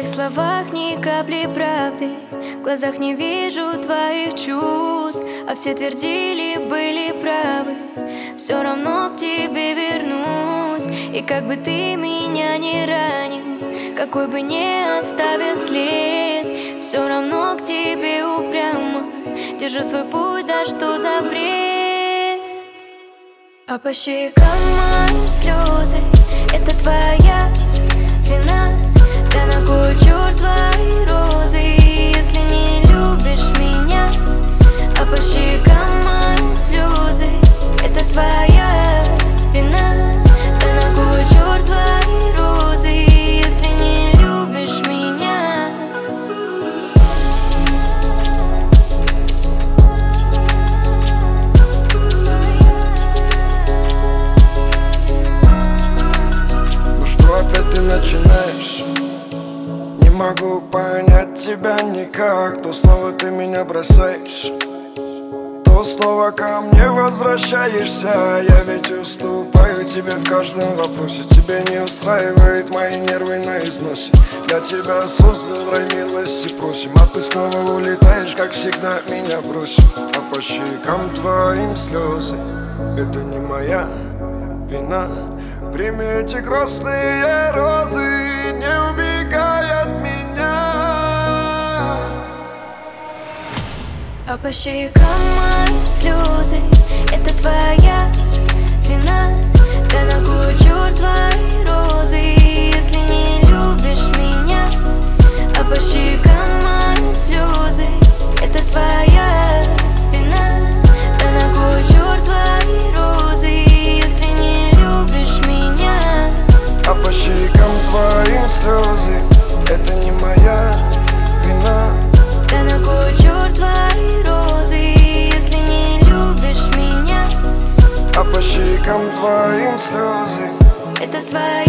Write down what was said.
твоих словах ни капли правды, в глазах не вижу твоих чувств. А все твердили, были правы, все равно к тебе вернусь. И как бы ты меня не ранил, какой бы не оставил след, все равно к тебе упрямо держу свой путь, да что за бред. А по щекам моим слезы, это твоя вина. Да на кой черт твои розы, если не любишь меня? А по щекам моим слезы, это твоя вина. Да на кой черт твои розы, если не любишь меня? Ну что опять ты начинаешь? Не могу понять тебя никак. То снова ты меня бросаешь, то снова ко мне возвращаешься. Я ведь уступаю тебе в каждом вопросе. Тебя не устраивает мои нервы на износе. Для тебя создал рай, милости просим. А ты снова улетаешь, как всегда, меня бросив. А по щекам твоим слезы, это не моя вина. Прими эти красные розы, не убегай от меня. А по щекам моим слезы, это твоя вина. Да на кой черт твои розы, если не любишь меня? А по щекам моим слезы, это твоя вина. Да на кой черт твои розы, если не любишь меня? А по щекам твоим слезы, это не моя вина. Да на кой черт твои розы, если не любишь меня? А по щекам твоим слезы, это твоя